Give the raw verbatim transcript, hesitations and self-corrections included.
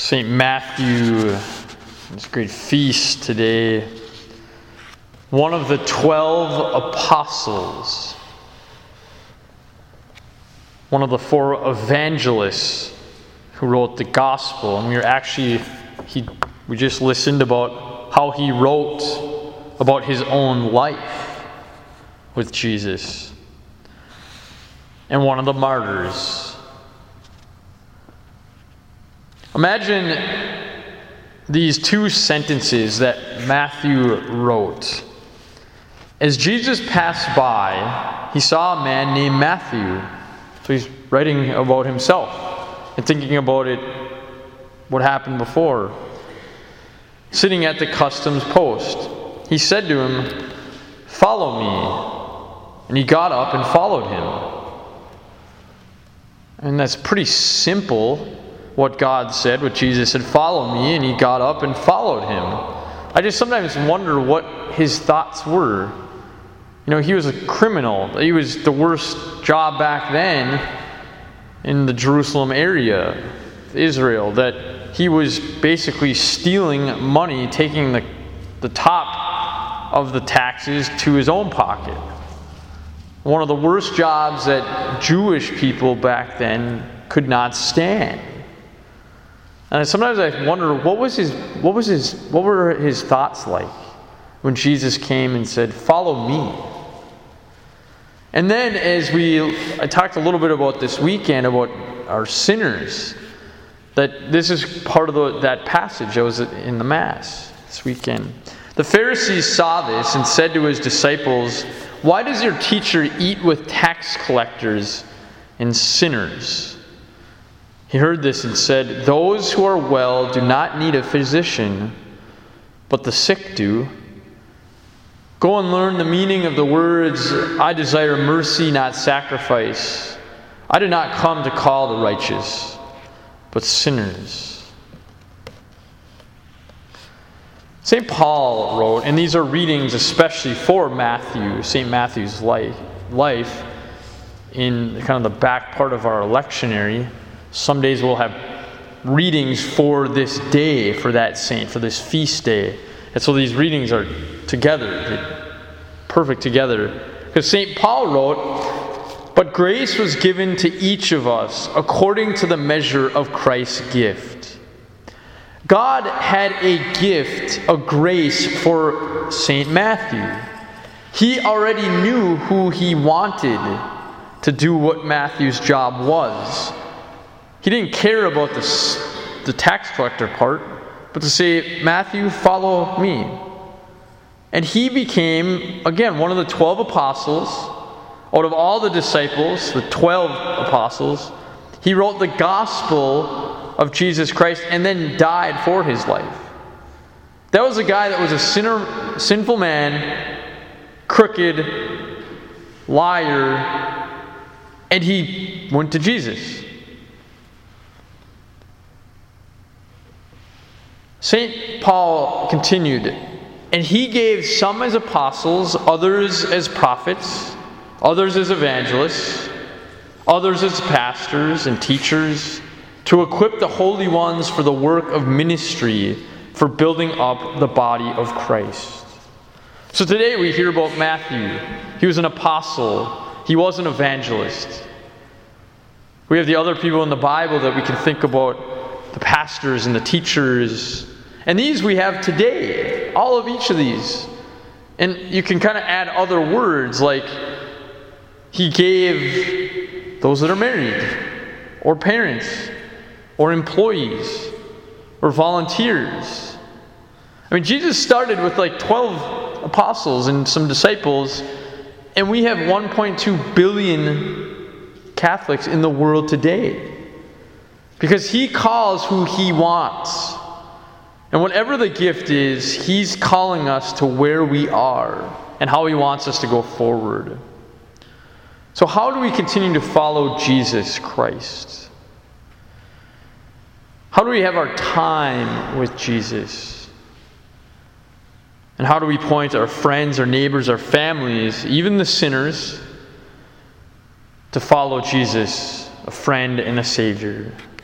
Saint Matthew, this great feast today, one of the twelve apostles, one of the four evangelists who wrote the gospel. And we are actually, he, we just listened about how he wrote about his own life with Jesus. And one of the martyrs. Imagine these two sentences that Matthew wrote. As Jesus passed by, he saw a man named Matthew. So he's writing about himself and thinking about it, what happened before. Sitting at the customs post. He said to him, "Follow me." And he got up and followed him. And that's pretty simple. What God said, what Jesus said, "Follow me," and he got up and followed him. I just sometimes wonder what his thoughts were. You know, he was a criminal. He was the worst job back then in the Jerusalem area, Israel, that he was basically stealing money, taking the, the top of the taxes to his own pocket. One of the worst jobs that Jewish people back then could not stand. And sometimes I wonder, what was his, what was his, what were his thoughts like when Jesus came and said, "Follow me"? And then, as we, I talked a little bit about this weekend about our sinners, that this is part of the, that passage that was in the Mass this weekend. The Pharisees saw this and said to his disciples, "Why does your teacher eat with tax collectors and sinners?" He heard this and said, "Those who are well do not need a physician, but the sick do. Go and learn the meaning of the words, 'I desire mercy, not sacrifice.' I did not come to call the righteous, but sinners." Saint Paul wrote, and these are readings especially for Matthew, Saint Matthew's life, life in kind of the back part of our lectionary. Some days we'll have readings for this day, for that saint, for this feast day. And so these readings are together, perfect together. Because Saint Paul wrote, "But grace was given to each of us according to the measure of Christ's gift." God had a gift, a grace for Saint Matthew. He already knew who he wanted to do what Matthew's job was. He didn't care about the, the tax collector part, but to say, "Matthew, follow me." And he became, again, one of the twelve apostles. Out of all the disciples, the twelve apostles, he wrote the gospel of Jesus Christ and then died for his life. That was a guy that was a sinner, sinful man, crooked, liar, and he went to Jesus. Saint Paul continued, "And he gave some as apostles, others as prophets, others as evangelists, others as pastors and teachers, to equip the holy ones for the work of ministry, for building up the body of Christ." So today we hear about Matthew. He was an apostle. He was an evangelist. We have the other people in the Bible that we can think about, the pastors and the teachers. And these we have today, all of each of these. And you can kind of add other words like he gave those that are married, or parents, or employees, or volunteers. I mean, Jesus started with like twelve apostles and some disciples, and we have one point two billion Catholics in the world today. Because he calls who he wants. And whatever the gift is, he's calling us to where we are and how he wants us to go forward. So how do we continue to follow Jesus Christ? How do we have our time with Jesus? And how do we point our friends, our neighbors, our families, even the sinners, to follow Jesus, a friend and a Savior?